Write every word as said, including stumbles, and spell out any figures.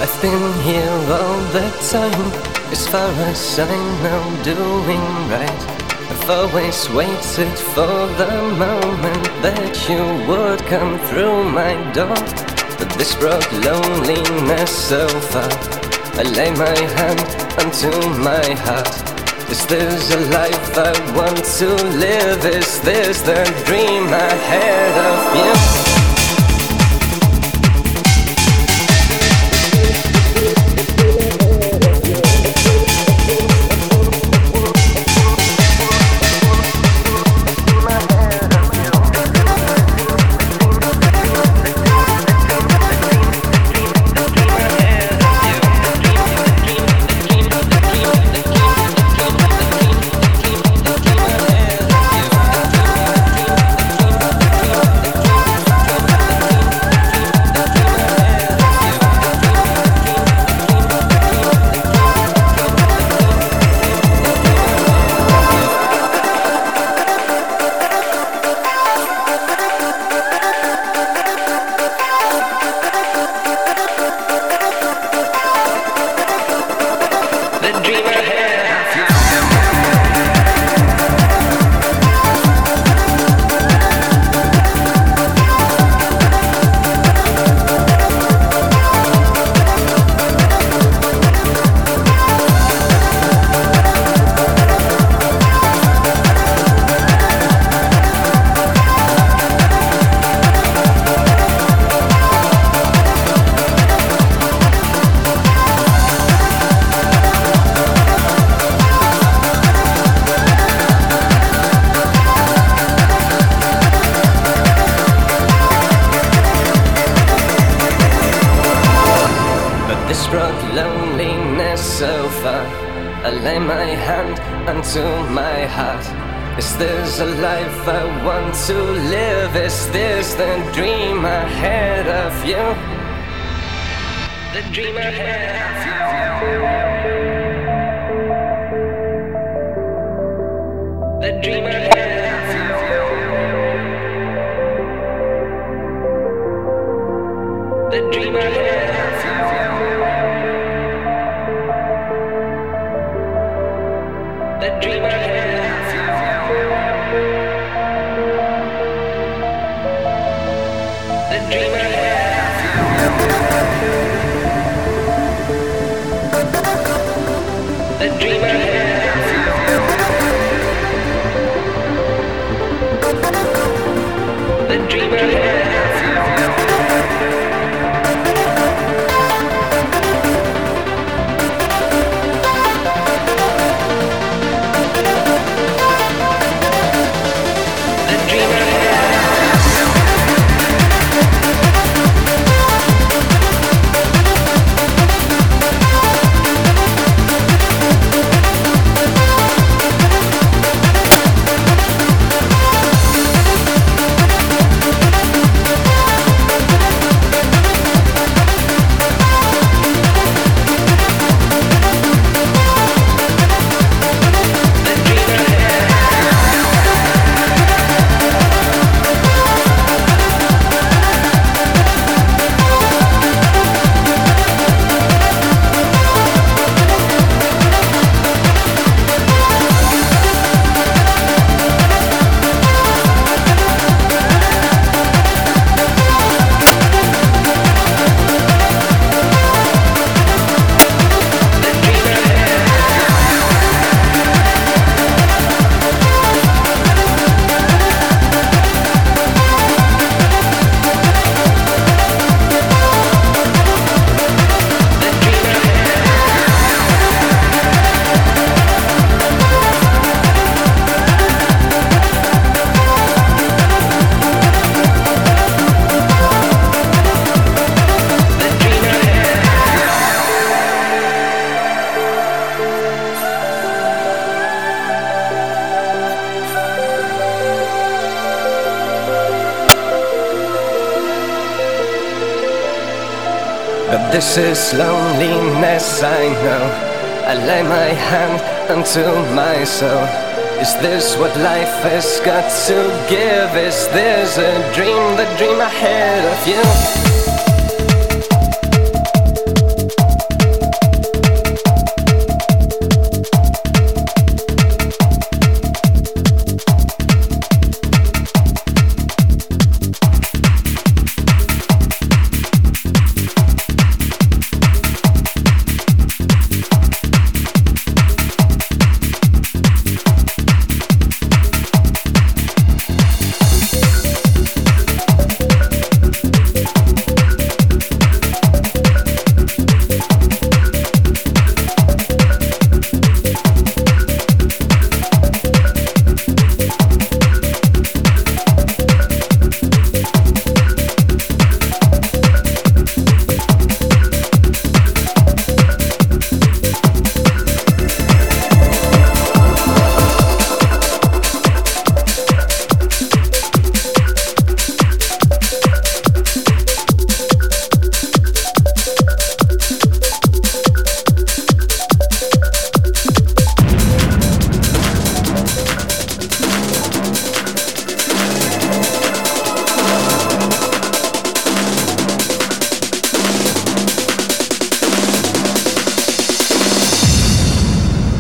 I've been here all the time, as far as I know, doing right. I've always waited for the moment that you would come through my door. But this brought loneliness so far. I lay my hand onto my heart. Is this a life I want to live? Is this the dream I had of you? This brought loneliness so far. I lay my hand onto my heart. Is this a life I want to live? Is this the dream I had of you? The dream I had of you. The dream I had of you. The dream I had of you. The dream I had of you. The dream I had of you. The dream I had of you. The dream I had of you. But this is loneliness, I know. I lay my hand onto my soul. Is this what life has got to give? Is this a dream, the dream I had of you?